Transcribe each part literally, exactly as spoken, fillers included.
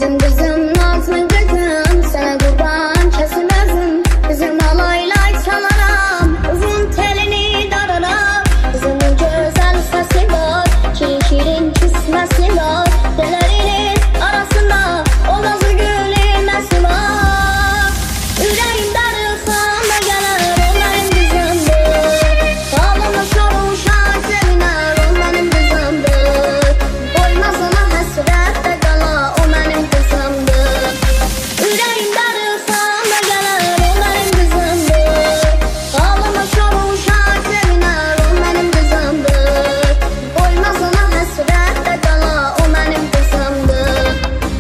Bizim kızım nazlı kızım, sana kurban kesilmezim. Bizim alayla çalaram, uzun telini dararam. Kızımın güzel sesi var, şirin şirin küsmesi var. Delerinin arasında o nazlı gülün nesi var. Yüreğim darılsam da gelir, o benim kızımdır. Bağlama soruşan seviner, o benim kızımdır. Koymaz ona hasret de kala, o benim kızımdır. Yüreğim darılsam da gelir, o benim kızımdır. Bağlama soruşan seviner, o benim kızımdır. Koymaz ona hasret de kala, o benim kızımdır.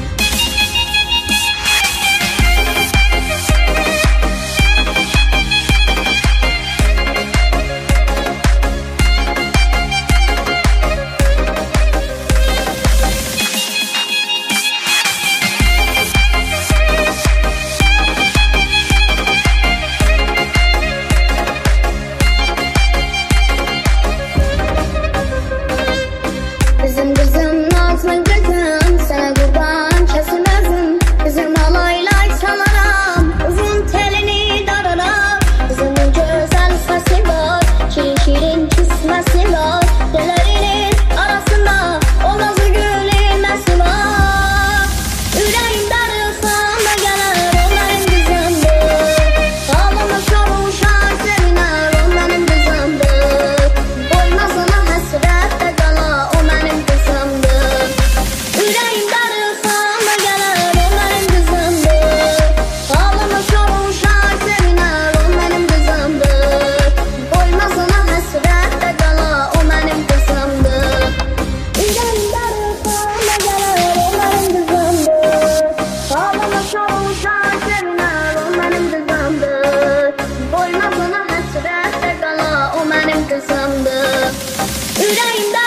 Bizim kızım nazlı kızım, sana kurban kesilmezim. Bizim alayla çalaram, uzun telini dararam. Kızımın güzel sesi var, şirin şirin küsmesi var. Delerinin arasında o nazlı gülün nesi var. Yüreğim darılsam da gelir, o benim kızımdır. Bağlama soruşan seviner, o benim kızımdır. Koymaz ona hasret de kala, o benim kızımdır. Yüreğim darılsam da gelir, o benim kızımdır. Bağlama soruşan seviner, o benim kızımdır. Koymaz ona hasret de kala, o benim kızımdır. Yüreğim darılsam da gelir, o benim kızımdır. Bağlama soruşan seviner, o benim kızımdır. Koymaz ona hasret de kala, o benim kızımdır. Yüreğim